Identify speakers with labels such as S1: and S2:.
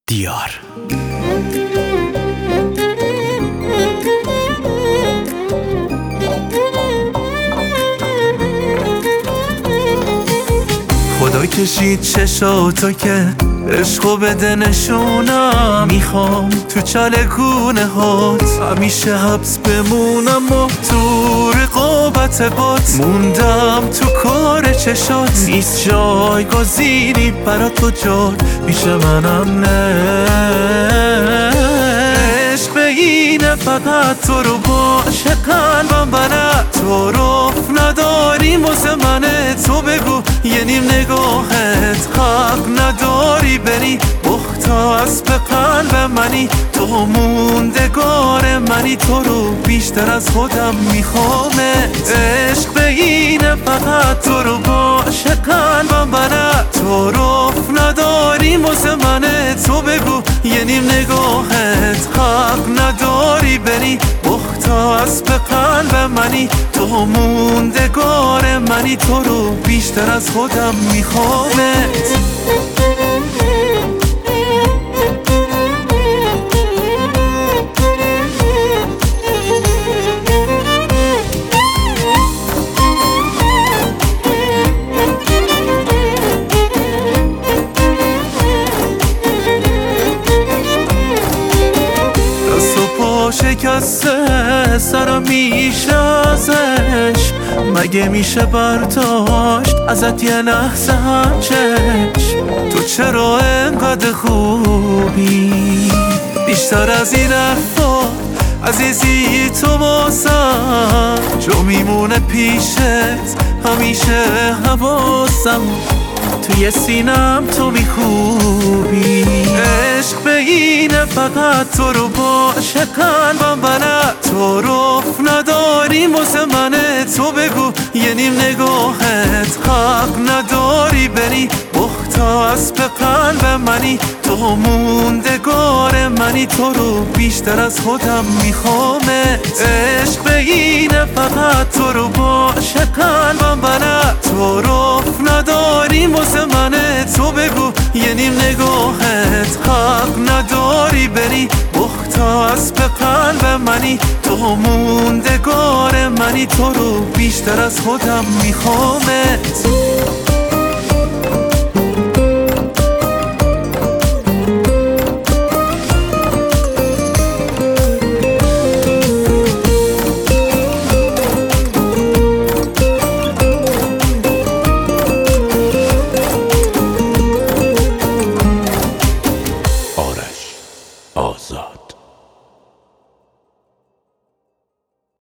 S1: دیار. خدا کشید چشاتو که عشقو بده نشونم، میخوام تو چالکونه هات همیشه حبس بمونم و تو رقابت بات موندم تو کار چشات، نیست جایگزینی برات تو جات پیش منم نه. عشق اینه فقط تو رو باشه قلبم بلد، تو رف نداریم واسه منه، تو بگو یه نیم نگاهت حق نداری بری مختص به قلب منی، تو موندگار منی، تو رو بیشتر از خودم میخوامت. عشق اینه فقط تو رو باشه قلبم بلد، تو رف نداریم واسه منه، تو بگو یه نیم نگاهت حق نداری بری مختص به قلب منی، تو موندگار منی، تو رو بیشتر از خودم میخوامت. شکسته سرم میشه ازش، مگه میشه برداشت ازت یه لحظه هم چشم؟ تو چرا انقدر خوبی بیشتر از این حرفا عزیزی، تو واسم جو میمونه پیشت همیشه حواسم، توی سینم تو میخوبی. عشق به اینه فقط تو رو باشه قلبم بلد، تو رف نداریم واسه منه، تو بگو یه نیم نگاهت حق نداری بری مختص به قلب منی، تو موندگار منی، تو رو بیشتر از خودم میخوامت. عشق به اینه فقط تو رو باشه قلبم بلد، تو رف نداریم واسه منه، تو بگو یه نیم نگاهت حق نداری بری مختص به قلب منی، تو موندگار منی، تو رو بیشتر از خودم میخوامت.